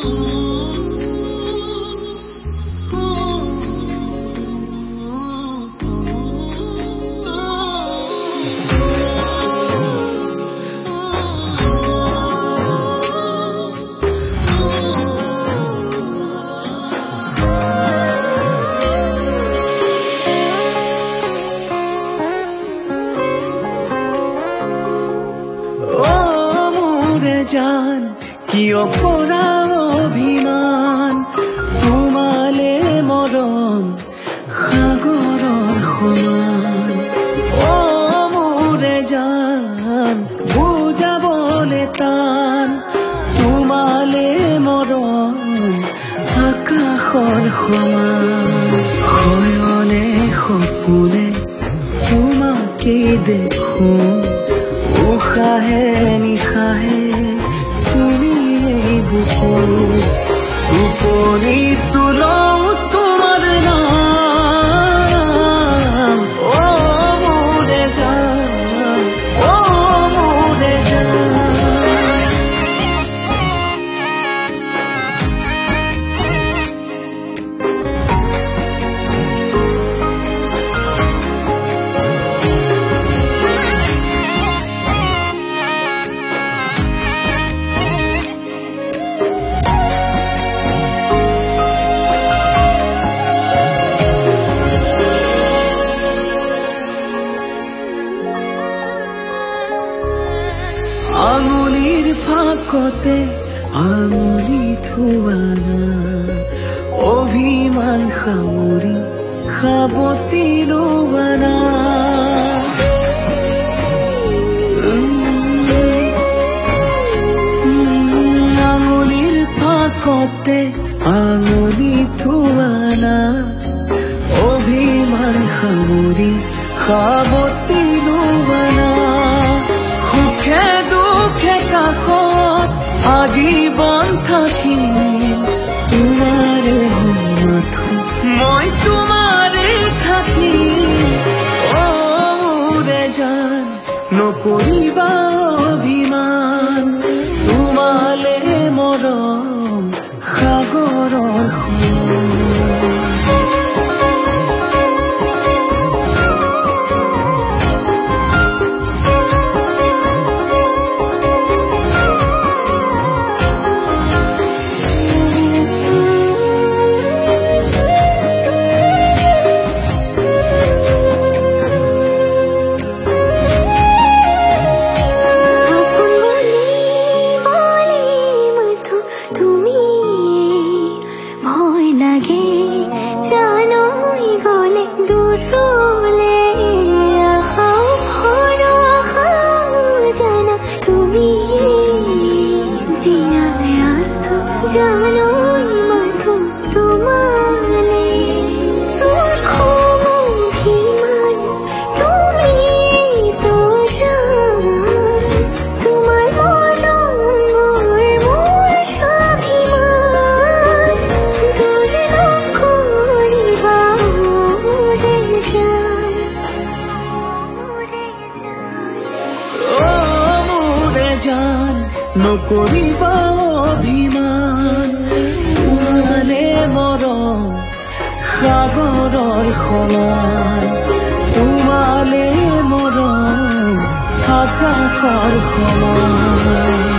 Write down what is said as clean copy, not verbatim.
জান কিয় কৰা অভিমান তোমালে মৰম সাগৰৰ সমান অ মোৰে জান বুজাবলে টান তোমালে মৰম আকাশৰ সমান শয়নে সপোনে তোমাকে দেখো উশাহে নিশাহে তুমি বুকুত টোপনি তুলও তোমাৰ নাম অ মোৰে জান অ মোৰে আঙুলিৰ ফাকতে আঙুলি থোৱানা অভিমান সামৰি সাবতি ৰোৱানা আঙুলিৰ ফাকতে আঙুলি থোৱানা অভিমান সামৰি সাবতি ৰোৱানা সুখে দুখে কাষত আজীৱন থাকিম তোমাৰে মাথো মই তোমাৰে থাকিম অ মোৰে জান নকৰিবা অভিমান তোমালে মৰম সাগৰৰ সমান জান নকৰিবা অভিমান তোমালে মৰম সাগৰৰ সমান তোমালে মৰম আকাশৰ সমান